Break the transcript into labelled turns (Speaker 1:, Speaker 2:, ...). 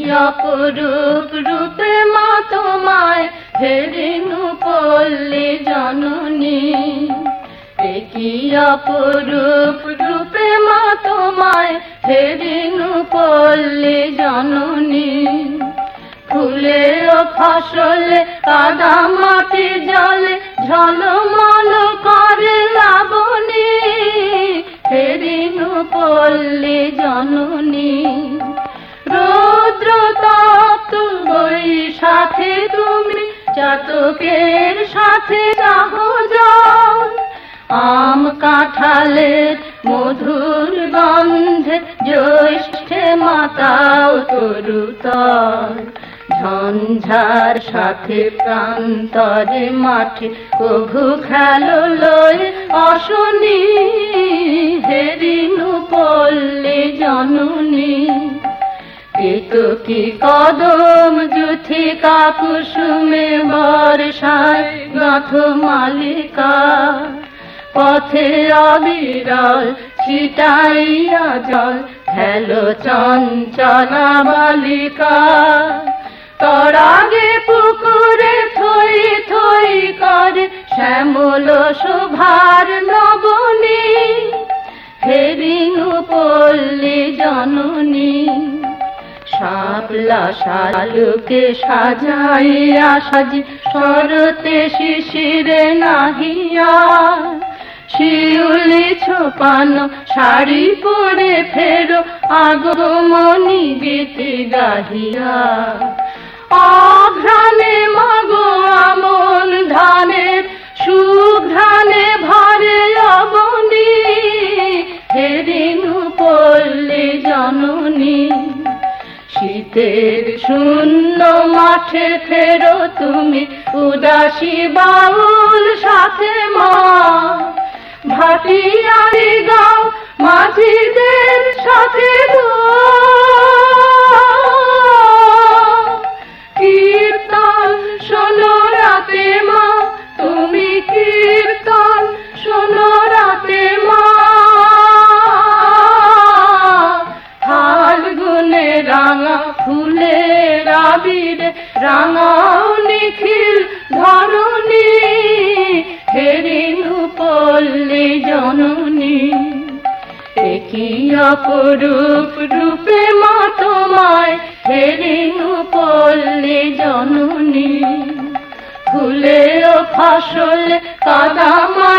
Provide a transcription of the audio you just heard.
Speaker 1: অপরূপ রূপে মা তোমায় হে রেণুপল্লী জননী, কি অপরূপ রূপে মা তোমায় হে রেণুপল্লী জননী। ফুলে ও ফসলে কাদা মাটি জলে ঝলমল করে লাবণী, হে রেণুপল্লী জননী। রৌদ্র তপ্ত বৈশাখে তুমি চাতকের সাথে দাহ জল, আম কাঁঠালের মধুর গন্ধে জ্যৈষ্ঠে মাতাও তরুতল। ঝঞ্ঝার সাথে প্রান্তরে মাঠে কভু খেলো লয়ে অশনি, হে রেণুপল্লী জননী। কেতকী কদম যুথিকা কুসুমে বর্ষায় গাঁথ মালিকা, পথে অবিরল ছিটাইয়া জল খেলো চঞ্চলা বালিকা। তরাগে পুকুরে থই থই করে শ্যামল শোভার নবনী, হে রেণুপল্লী জননী। শাপলা শালুকে সাজাইয়া সাজি শরতে শিশিরে নাহিয়া, শিউলি ছোপানো শাড়ি পরে ফেরো আগমনী গীতি গাহিয়া। অঘ্রাণে মাগো আমন ধানের সুঘ্রাণে ভরে লবণী, হে রেণুপল্লী জননী। শীতের শূন্য মাঠে ফেরো তুমি উদাসী বাউল সাথে মা, ভাটিয়ারি গাও মাঝিদের সাথে কীর্তন শোনো রাতে মা, তুমি কীর্তন শোনো রাতে মা। ফাল্গুনে রাঙা ফুলের আবিরে রাঙাও নিখিল ধরণী, হে রেণুপল্লী জননী। কি অপরূপ রূপে মা তোমায় হে রেণুপল্লী জননী। ফুলে ও ফসলে কাদা